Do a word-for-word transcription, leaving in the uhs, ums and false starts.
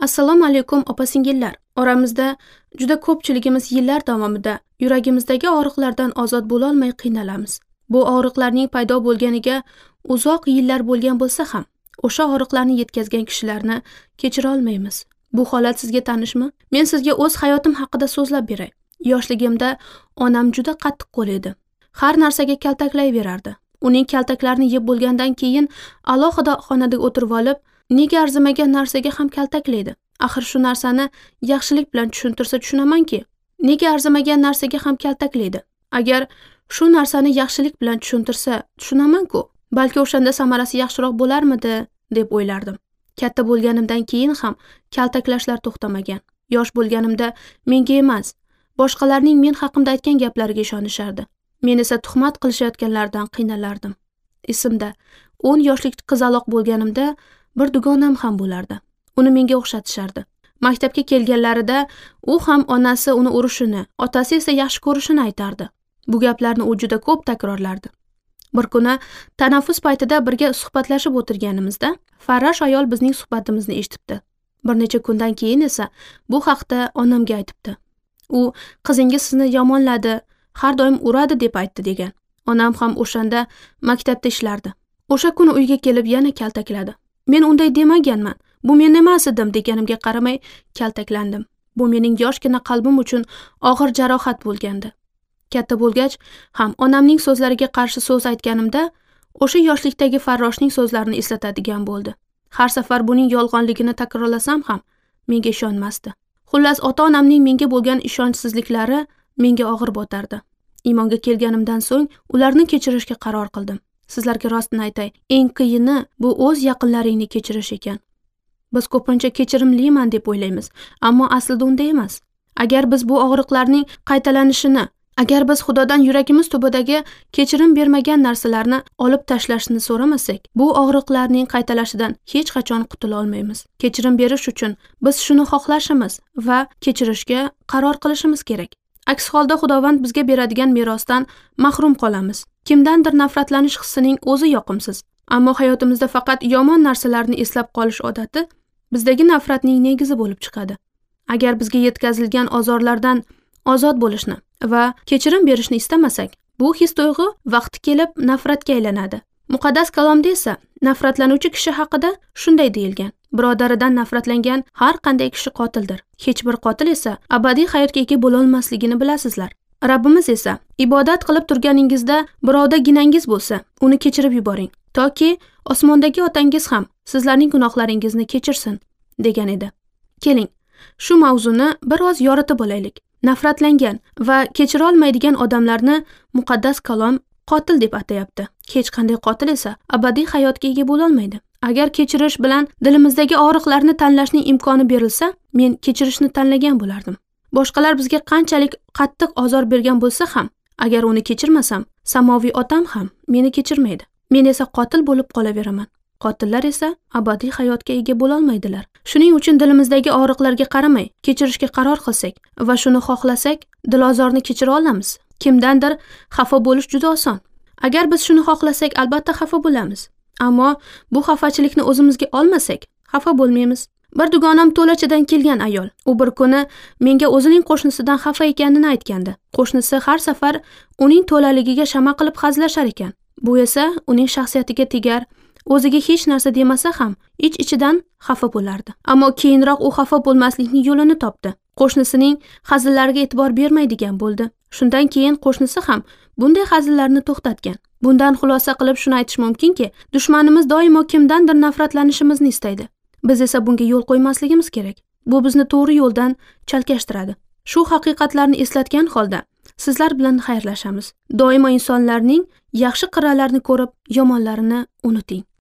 Assalomu alaykum opa-singillar. Oramizda juda ko'pchiligimiz yillar davomida yuragimizdagi og'riqlardan ozod bo'la olmay qiynalamiz. Bu og'riqlarning paydo bo'lganiga uzoq yillar bo'lgan bo'lsa ham, o'sha og'riqlarni yetkazgan kishilarni kechira olmaymiz. Bu holat sizga tanishmi? Men sizga o'z hayotim haqida so'zlab beray. Yoshligimda onam juda qattiq qo'l edi. Har narsaga kaltaklayverardi. Uning kaltaklarini yeb bo'lgandan keyin alohida xonada o'tirib olib, nega arzimagan narsaga ham kaltaklaydi. Axir shu narsani yaxshilik bilan tushuntirsa tushunamanki, nega arzimagan narsaga ham kaltaklaydi. Agar shu narsani yaxshilik bilan tushuntirsa tushunaman-ku, balki o'shanda samarasi yaxshiroq bo'larmidi deb o'ylardim. Katta bo'lganimdan keyin ham kaltaklashlar to'xtamagan. Yosh bo'lganimda menga emas, boshqalarning men haqimda aytgan gaplariga ishonishardi. Men esa tuhmat qilishayotganlardan qiynalardim. Esimda, o'n yoshlik qizaloq bo'lganimda bir dugonam ham bo'lardi. Uni menga o'xshatishardi. Maktabga kelganlarida u ham onasi uni urishini, otasi esa yaxshi ko'rishini aytardi. Bu gaplarni u juda ko'p takrorlardi. Bir kuni tanaffus paytida birga suhbatlashib o'tirganimizda farrosh ayol bizning suhbatimizni eshitibdi. Bir necha kundan keyin esa bu haqda onamga aytibdi. U qizingiz sizni yomonladi, har doim uradi deb aytdi degan. Onam ham o'shanda maktabda ishlardi. O'sha kuni uyga kelib yana kaltakladi. Men unday demaganman. Bu men emas edim deganimga qaramay kaltaklandim. Bu mening yoshgina qalbim uchun og'ir jarohat bo'lgandi. Katta bo'lgach ham onamning so'zlariga qarshi so'z aytganimda o'sha yoshlikdagi farroshning so'zlarini eslatadigan bo'ldi. Har safar buning yolg'onligini takrorlasam ham menga ishonmasdi. Xullas, ota-onamning menga bo'lgan ishonchsizliklari menga og'ir botardi. Iymonga kelganimdan so'ng ularni kechirishga qaror qildim. Sizlarga rostini aytay, eng qiyini bu o'z yaqinlaringni kechirish ekan. Biz ko'pincha kechirimliman deb o'ylaymiz, ammo aslida unday emas. Agar biz bu og'riqlarning qaytalanishini, agar biz Xudodan yuragimiz tubidagi kechirim bermagan narsalarni olib tashlashni so'ramasak, bu og'riqlarning qaytalashidan hech qachon qutula olmaymiz. Kechirim berish uchun biz shuni xohlashimiz va kechirishga qaror qilishimiz kerak. Aks holda Xudovand bizga beradigan merosdan mahrum qolamiz. Kimdandir nafratlanish hissining o'zi yoqimsiz, ammo hayotimizda faqat yomon narsalarni eslab qolish odati bizdagi nafratning negizi bo'lib chiqadi. Agar bizga yetkazilgan ozorlardan ozod bo'lishni va kechirim berishni istamasak, bu his-tuyg'u vaqti kelib nafratga aylanadi. Muqaddas kalomda esa nafratlanuvchi kishi haqida shunday deyilgan: birodaridan nafratlangan har qanday kishi qotildir. Hech bir qotil esa abadiy hayotga ega bo'la olmasligini bilasizlar. Rabbimiz esa ibodat qilib turganingizda birovda ginangiz bo'lsa, uni kechirib yuboring, toki osmondagi otangiz ham sizlarning gunohlaringizni kechirsin degan edi. Keling, shu mavzuni biroz yoritib olaylik. Nafratlangan va kechira olmaydigan odamlarni muqaddas kalom qotil deb atayapti. Hech qanday qotil esa abadiy hayotga ega bo'la olmaydi. Agar kechirish bilan dilimizdagi og'riqlarni tanlashning imkoni berilsa, men kechirishni tanlagan bo'lardim. Boshqalar bizga qanchalik qattiq ozor bergan bo'lsa ham, agar uni kechirmasam, samoviy otam ham meni kechirmaydi. Men esa qotil bo'lib qolaveraman. Qotillar esa abadiy hayotga ega bo'la olmaydilar. Shuning uchun dilimizdagi og'riqlarga qaramay, kechirishga qaror qilsak va shuni xohlasak, dilozorni kechira olamiz. Kimdandir xafa bo'lish juda oson. Agar biz shuni xohlasak, albatta xafa bo'lamiz. Ammo bu xafachilikni o'zimizga olmasak, xafa bo'lmaymiz. Bir dugonam to'lachadan kelgan ayol. U bir kuni menga o'zining qo'shnisidan xafa ekanini aytgandi. Qo'shnisi har safar uning to'laligiga shama qilib hazillashar ekan. Bu esa uning shaxsiyatiga tegar, o'ziga hech narsa demasa ham ich-ichidan xafa bo'lardi. Ammo keyinroq u xafa bo'lmaslikning yo'lini topdi. Qo'shnisining hazillariga e'tibor bermaydigan bo'ldi. Shundan keyin qo'shnisi ham bunday hazillarni to'xtatgan. Bundan xulosa qilib shuni aytish mumkinki, dushmanimiz doimo kimdandir nafratlanishimizni istaydi. Biz esa bunga yo'l qo'ymasligimiz kerak. Bu bizni to'g'ri yo'ldan chalkashtiradi. Shu haqiqatlarni eslatgan holda sizlar bilan xayrlashamiz. Doimo insonlarning yaxshi qirralarini ko'rib, yomonlarini unuting.